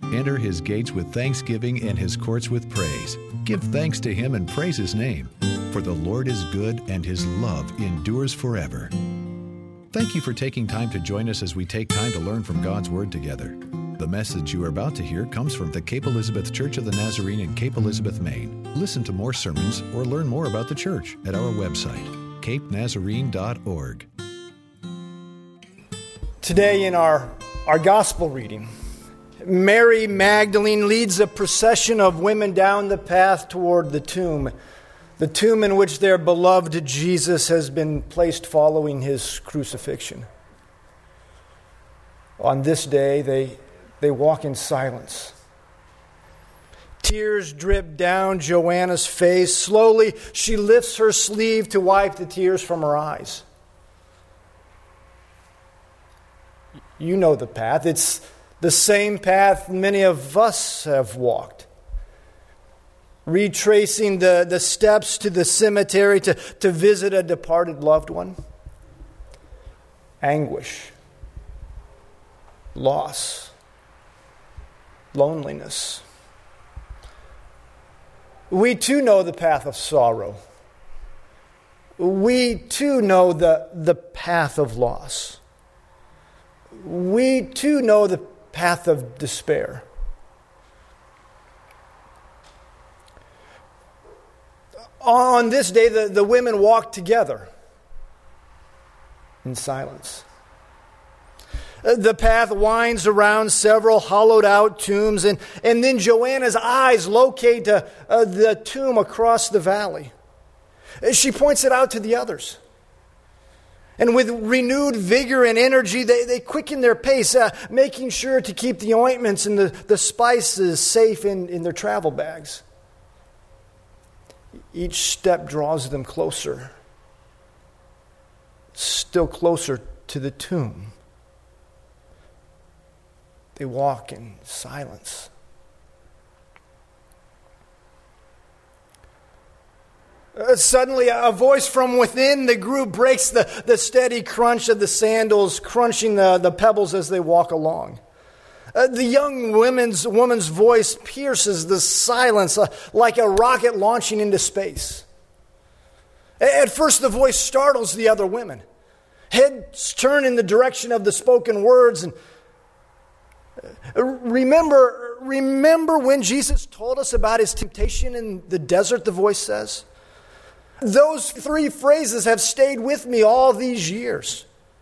Enter his gates with thanksgiving and his courts with praise. Give thanks to him and praise his name. For the Lord is good and his love endures forever. Thank you for taking time to join us as we take time to learn from God's Word together. The message you are about to hear comes from the Cape Elizabeth Church of the Nazarene in Cape Elizabeth, Maine. Listen to more sermons or learn more about the church at our website, capenazarene.org. Today in our gospel reading, Mary Magdalene leads a procession of women down the path toward the tomb in which their beloved Jesus has been placed following his crucifixion. On this day, they walk in silence. Tears drip down Joanna's face. Slowly, she lifts her sleeve to wipe the tears from her eyes. You know the path. It's the same path many of us have walked. Retracing the steps to the cemetery to visit a departed loved one. Anguish. Loss. Loneliness. We too know the path of sorrow. We too know the path of loss. We too know the path of despair. On this day, the women walked together in silence. The path winds around several hollowed-out tombs, and then Joanna's eyes locate the tomb across the valley. She points it out to the others. And with renewed vigor and energy, they quicken their pace, making sure to keep the ointments and the spices safe in their travel bags. Each step draws them closer, still closer to the tomb. They walk in silence. Suddenly, a voice from within the group breaks the steady crunch of the sandals, crunching the pebbles as they walk along. The young woman's voice pierces the silence like a rocket launching into space. At first, the voice startles the other women. Heads turn in the direction of the spoken words. And remember when Jesus told us about his temptation in the desert, the voice says? Those three phrases have stayed with me all these years.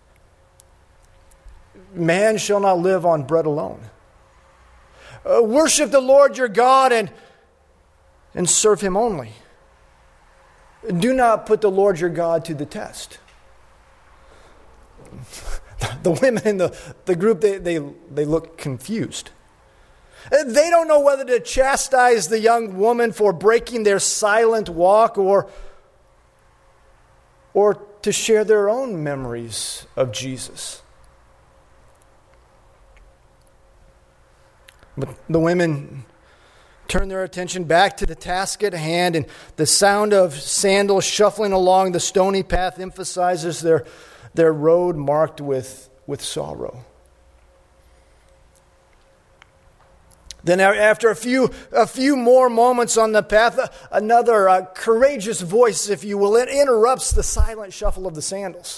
Man shall not live on bread alone. Worship the Lord your God and serve him only. Do not put the Lord your God to the test. The women in the group, they look confused. They don't know whether to chastise the young woman for breaking their silent walk or to share their own memories of Jesus. But the women turn their attention back to the task at hand, and the sound of sandals shuffling along the stony path emphasizes their road marked with sorrow. Then after a few more moments on the path, another courageous voice, if you will, it interrupts the silent shuffle of the sandals.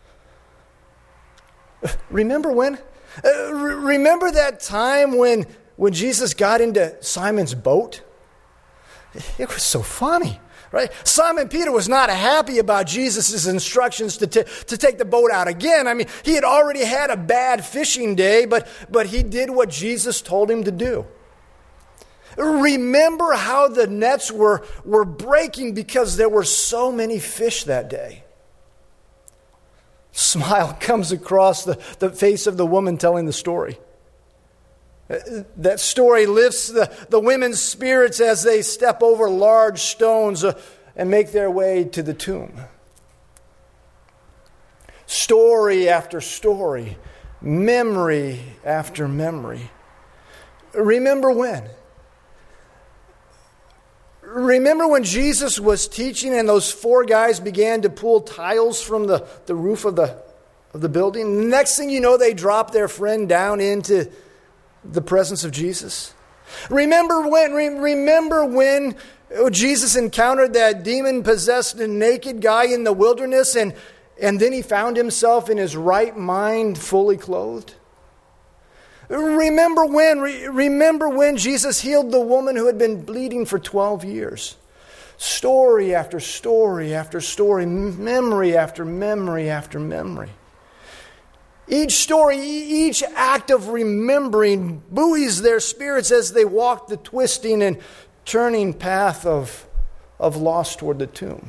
Remember when? Remember that time when Jesus got into Simon's boat? It was so funny, right? Simon Peter was not happy about Jesus' instructions to take the boat out again. I mean, he had already had a bad fishing day, but he did what Jesus told him to do. Remember how the nets were breaking because there were so many fish that day. Smile comes across the face of the woman telling the story. That story lifts the women's spirits as they step over large stones and make their way to the tomb. Story after story, memory after memory. Remember when? Remember when Jesus was teaching and those four guys began to pull tiles from the roof of the building? Next thing you know, they dropped their friend down into the presence of Jesus? Remember when Jesus encountered that demon-possessed and naked guy in the wilderness, and then he found himself in his right mind, fully clothed? Remember when Jesus healed the woman who had been bleeding for 12 years? Story after story after story, memory after memory after memory. Each story, each act of remembering buoys their spirits as they walk the twisting and turning path of loss toward the tomb.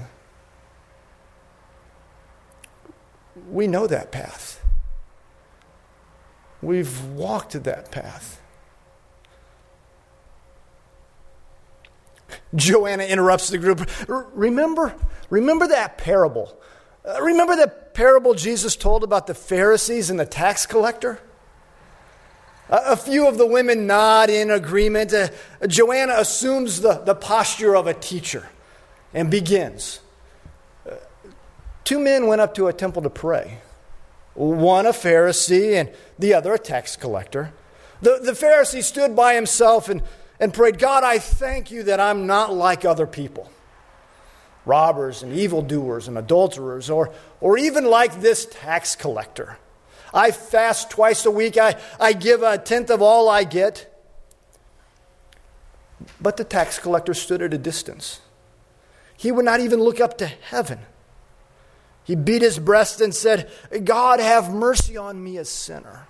We know that path. We've walked that path. Joanna interrupts the group. Remember that parable. Remember that parable Jesus told about the Pharisees and the tax collector? A few of the women nod in agreement. Joanna assumes the posture of a teacher and begins. 2 men went up to a temple to pray. One a Pharisee and the other a tax collector. The Pharisee stood by himself and prayed, God, I thank you that I'm not like other people. Robbers and evildoers and adulterers, or even like this tax collector. I fast twice a week. I give 1/10 of all I get. But the tax collector stood at a distance. He would not even look up to heaven. He beat his breast and said, God, have mercy on me, a sinner.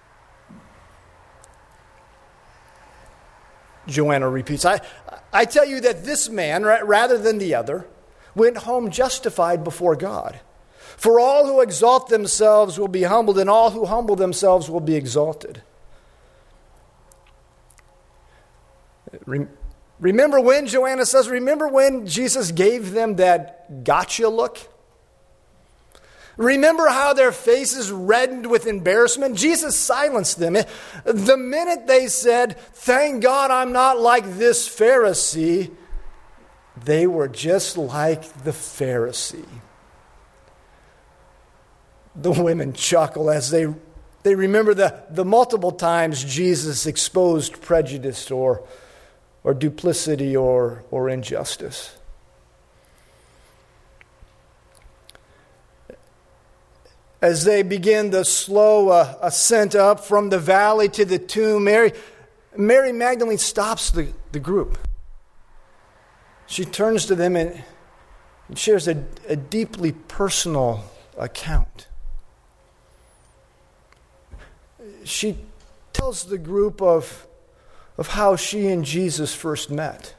Joanna repeats, I tell you that this man, rather than the other, went home justified before God. For all who exalt themselves will be humbled, and all who humble themselves will be exalted. Remember when, Joanna says, remember when Jesus gave them that gotcha look? Remember how their faces reddened with embarrassment? Jesus silenced them. The minute they said, thank God I'm not like this Pharisee, they were just like the Pharisee. The women chuckle as they remember the multiple times Jesus exposed prejudice or duplicity or injustice. As they begin the slow ascent up from the valley to the tomb, Mary Magdalene stops the group. She turns to them and shares a deeply personal account. She tells the group of how she and Jesus first met.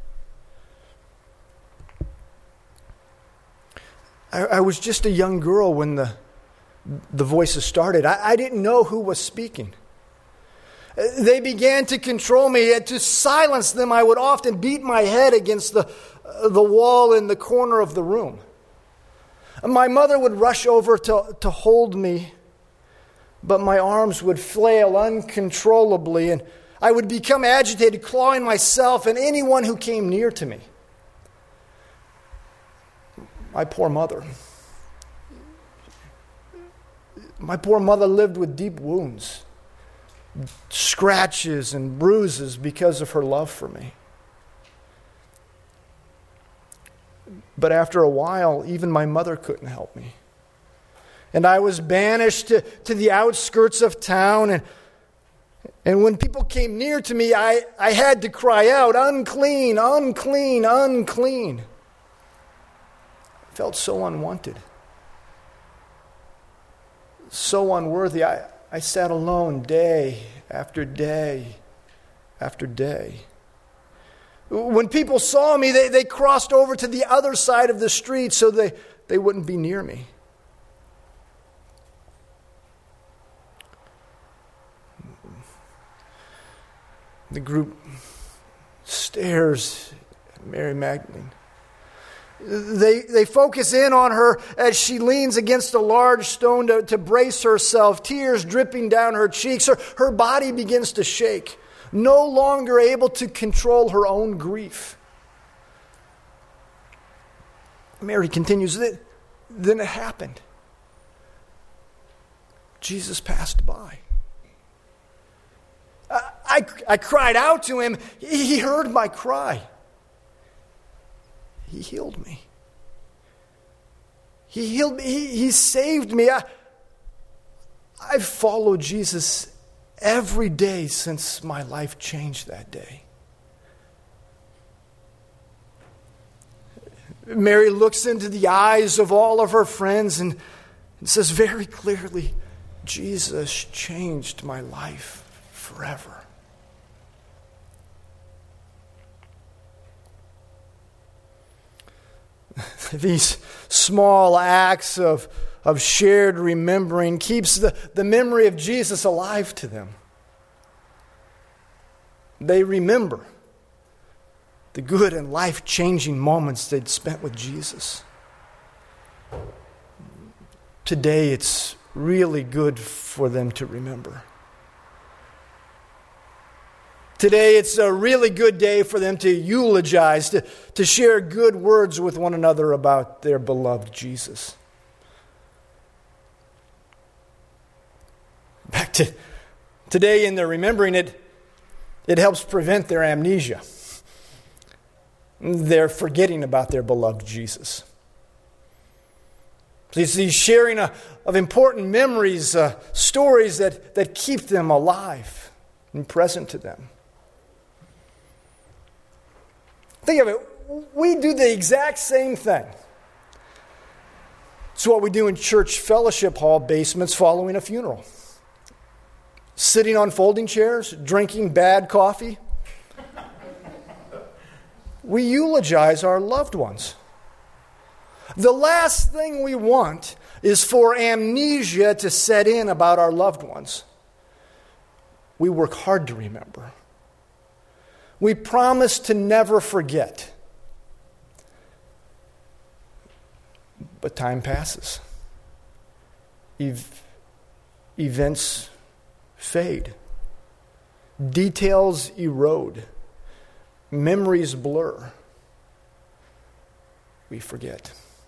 I was just a young girl when the voices started. I didn't know who was speaking. They began to control me. To silence them, I would often beat my head against the wall in the corner of the room. My mother would rush over to hold me, but my arms would flail uncontrollably, and I would become agitated, clawing myself and anyone who came near to me. My poor mother. My poor mother lived with deep wounds, scratches and bruises because of her love for me. But after a while, even my mother couldn't help me. And I was banished to the outskirts of town, and when people came near to me, I had to cry out, unclean, unclean, unclean. I felt so unwanted, so unworthy. I sat alone day after day after day. When people saw me, they crossed over to the other side of the street so they wouldn't be near me. The group stares at Mary Magdalene. They focus in on her as she leans against a large stone to brace herself, tears dripping down her cheeks. Her body begins to shake, no longer able to control her own grief. Mary continues, then it happened. Jesus passed by. I cried out to him. He heard my cry. He healed me. He healed me. He saved me. I've followed Jesus every day since my life changed that day. Mary looks into the eyes of all of her friends and says very clearly, Jesus changed my life forever. These small acts of shared remembering keeps the memory of Jesus alive to them. They remember the good and life-changing moments they'd spent with Jesus. Today, it's really good for them to remember. Today, it's a really good day for them to eulogize, to share good words with one another about their beloved Jesus. Back to today, in their remembering it helps prevent their amnesia. They're forgetting about their beloved Jesus. It's the sharing of important memories, stories that keep them alive and present to them. Think of it. We do the exact same thing. It's what we do in church fellowship hall basements following a funeral. Sitting on folding chairs, drinking bad coffee. We eulogize our loved ones. The last thing we want is for amnesia to set in about our loved ones. We work hard to remember. We promise to never forget. But time passes. Events fade. Details erode. Memories blur. We forget.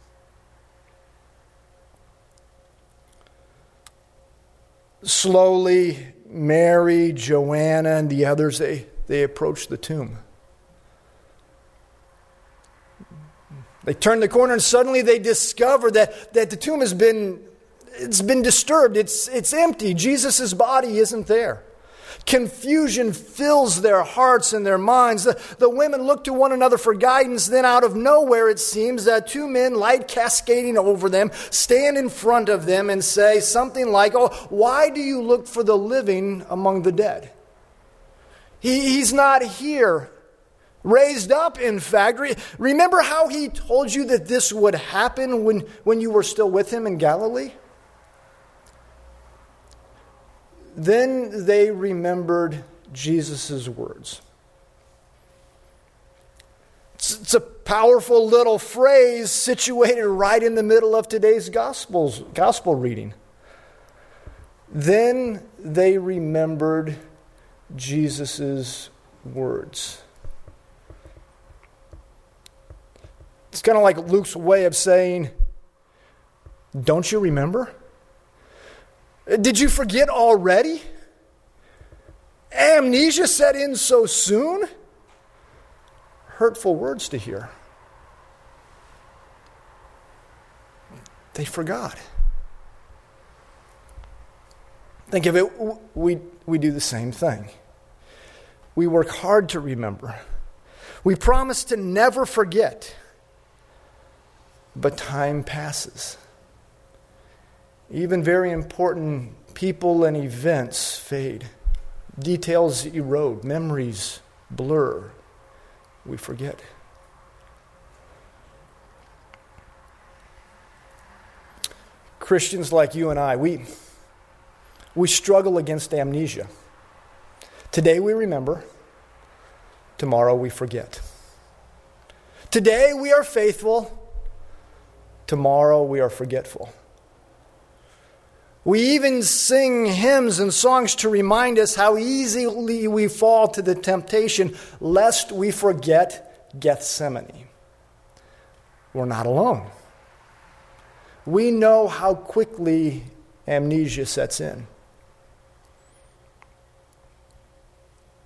Slowly, Mary, Joanna, and the others, they approach the tomb. They turn the corner and suddenly they discover that the tomb has been disturbed. It's empty. Jesus' body isn't there. Confusion fills their hearts and their minds. The women look to one another for guidance. Then out of nowhere, it seems that two men, light cascading over them, stand in front of them and say something like, "Oh, why do you look for the living among the dead? He's not here. Raised up, in fact. Remember how he told you that this would happen when you were still with him in Galilee?" Then they remembered Jesus' words. It's a powerful little phrase situated right in the middle of today's gospel reading. Then they remembered Jesus' words. It's kind of like Luke's way of saying, "Don't you remember? Did you forget already? Amnesia set in so soon?" Hurtful words to hear. They forgot. Think of it, we do the same thing. We work hard to remember. We promise to never forget. But time passes. Even very important people and events fade. Details erode. Memories blur. We forget. Christians like you and I, we struggle against amnesia. Today we remember. Tomorrow we forget. Today we are faithful. Tomorrow we are forgetful. We even sing hymns and songs to remind us how easily we fall to the temptation, lest we forget Gethsemane. We're not alone. We know how quickly amnesia sets in.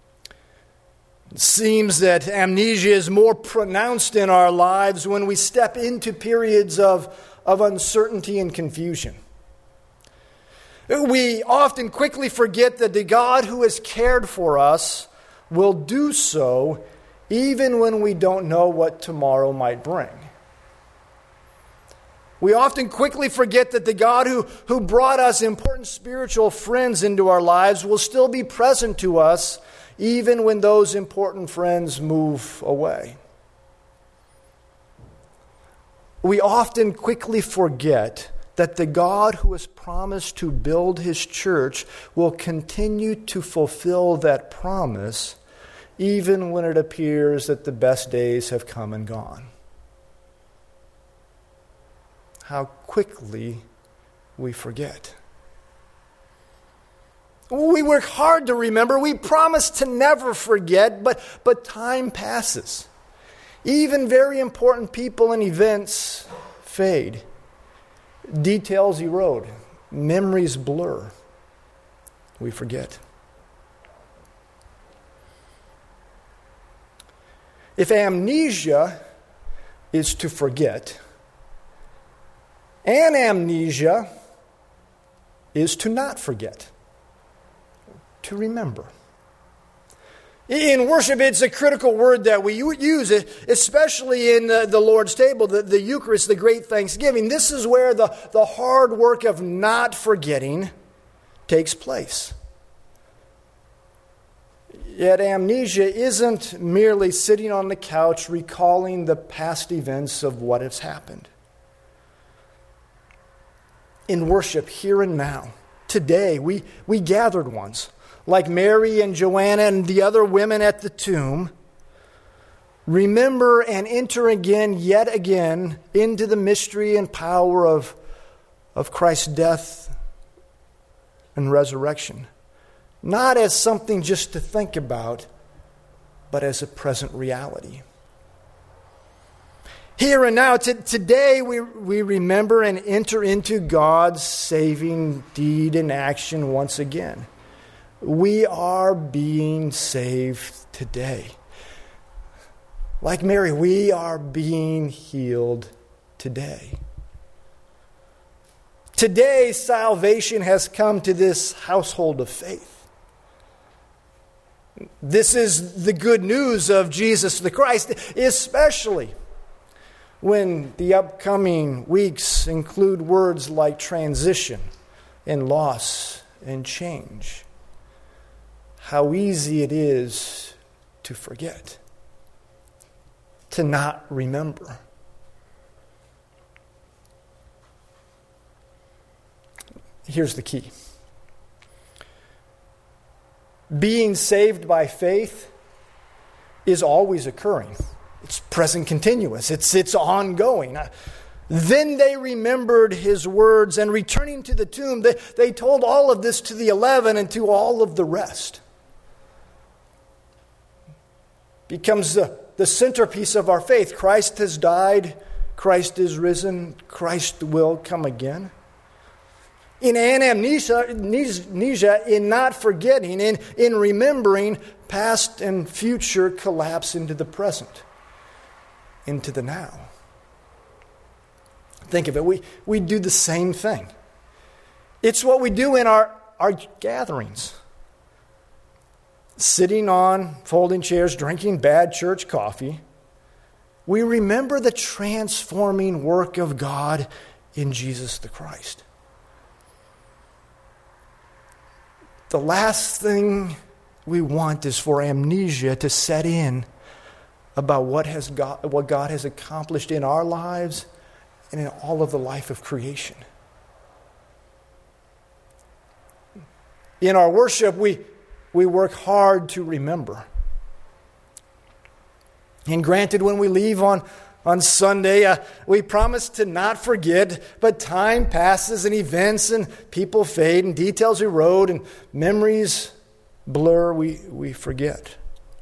It seems that amnesia is more pronounced in our lives when we step into periods of uncertainty and confusion. We often quickly forget that the God who has cared for us will do so even when we don't know what tomorrow might bring. We often quickly forget that the God who brought us important spiritual friends into our lives will still be present to us even when those important friends move away. We often quickly forget that the God who has promised to build His church will continue to fulfill that promise even when it appears that the best days have come and gone. How quickly we forget. We work hard to remember. We promise to never forget, but time passes. Even very important people and events fade. Details erode. Memories blur. We forget. If amnesia is to forget, amnesia is to not forget, to remember. In worship, it's a critical word that we use, especially in the Lord's table, the Eucharist, the great Thanksgiving. This is where the hard work of not forgetting takes place. Yet amnesia isn't merely sitting on the couch recalling the past events of what has happened. In worship, here and now, today, we gathered ones, like Mary and Joanna and the other women at the tomb, remember and enter yet again, into the mystery and power of Christ's death and resurrection. Not as something just to think about, but as a present reality. Here and now, today we remember and enter into God's saving deed and action once again. We are being saved today. Like Mary, we are being healed today. Today, salvation has come to this household of faith. This is the good news of Jesus the Christ, especially when the upcoming weeks include words like transition and loss and change. How easy it is to forget, to not remember. Here's the key. Being saved by faith is always occurring. It's present continuous. It's ongoing. Then they remembered his words, and returning to the tomb, they told all of this to the 11 and to all of the rest. Becomes the centerpiece of our faith. Christ has died. Christ is risen. Christ will come again. In amnesia, in not forgetting, in remembering, past and future collapse into the present, into the now. Think of it. We do the same thing. It's what we do in our gatherings. Sitting on folding chairs, drinking bad church coffee. We remember the transforming work of God in Jesus the Christ. The last thing we want is for amnesia to set in about what God has accomplished in our lives and in all of the life of creation. In our worship, we work hard to remember. And granted, when we leave on Sunday, we promise to not forget, but time passes and events and people fade and details erode and memories blur, we forget.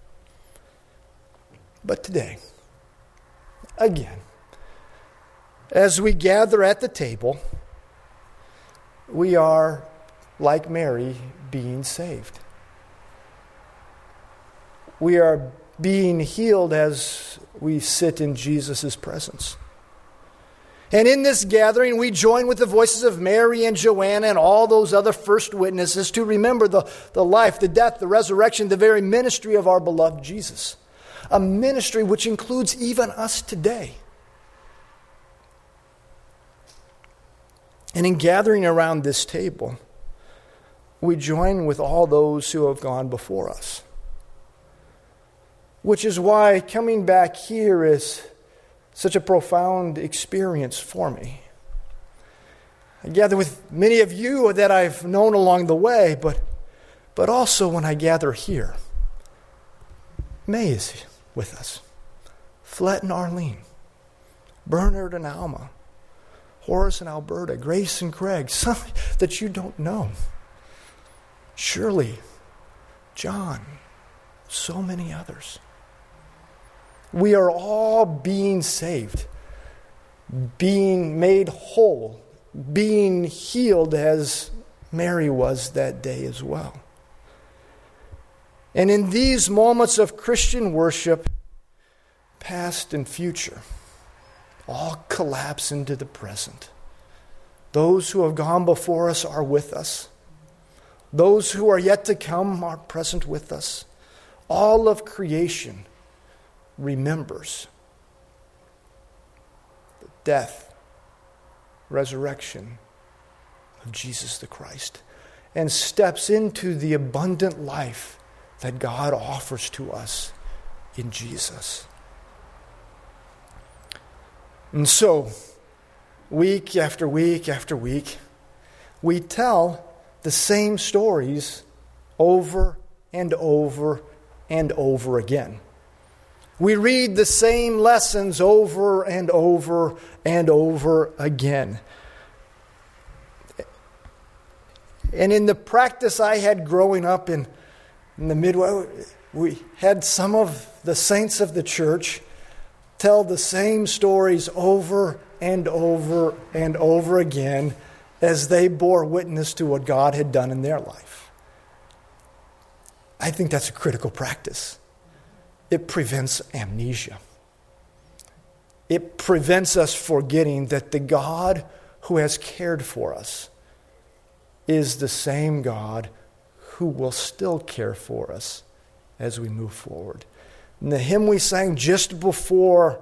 But today, again, as we gather at the table, we are, like Mary, being saved. we are being healed as we sit in Jesus' presence. And in this gathering, we join with the voices of Mary and Joanna and all those other first witnesses to remember the life, the death, the resurrection, the very ministry of our beloved Jesus. A ministry which includes even us today. And in gathering around this table, we join with all those who have gone before us. Which is why coming back here is such a profound experience for me. I gather with many of you that I've known along the way, but also when I gather here. May is with us. Flett and Arlene. Bernard and Alma. Horace and Alberta. Grace and Craig. Some that you don't know. Shirley. John. So many others. We are all being saved, being made whole, being healed as Mary was that day as well. And in these moments of Christian worship, past and future, all collapse into the present. Those who have gone before us are with us. Those who are yet to come are present with us. All of creation remembers the death, resurrection of Jesus the Christ, and steps into the abundant life that God offers to us in Jesus. And so, week after week after week, we tell the same stories over and over and over again. We read the same lessons over and over and over again. And in the practice I had growing up in the Midwest, we had some of the saints of the church tell the same stories over and over and over again as they bore witness to what God had done in their life. I think that's a critical practice. It prevents amnesia. It prevents us forgetting that the God who has cared for us is the same God who will still care for us as we move forward. And the hymn we sang just before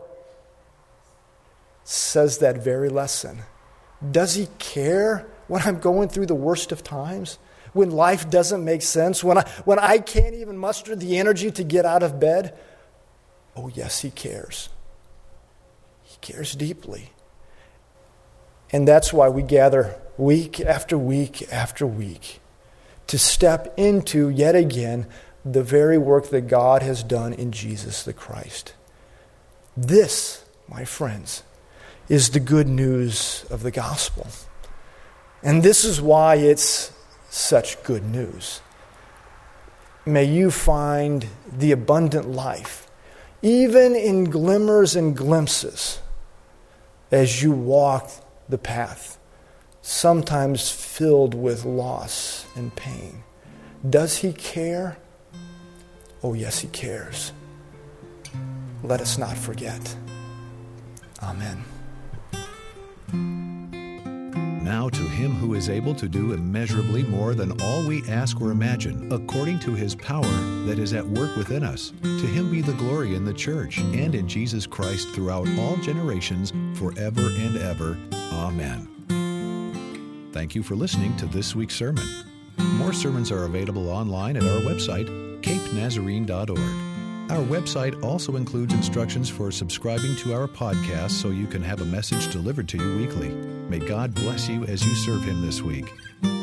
says that very lesson. Does he care when I'm going through the worst of times? When life doesn't make sense? When I can't even muster the energy to get out of bed? Oh, yes, he cares. He cares deeply. And that's why we gather week after week after week to step into, yet again, the very work that God has done in Jesus the Christ. This, my friends, is the good news of the gospel. And this is why it's such good news. May you find the abundant life, even in glimmers and glimpses, as you walk the path, sometimes filled with loss and pain. Does he care? Oh, yes, he cares. Let us not forget. Amen. Now to him who is able to do immeasurably more than all we ask or imagine, according to his power that is at work within us, to him be the glory in the church and in Jesus Christ throughout all generations, forever and ever. Amen. Thank you for listening to this week's sermon. More sermons are available online at our website, capenazarene.org. Our website also includes instructions for subscribing to our podcast so you can have a message delivered to you weekly. May God bless you as you serve him this week.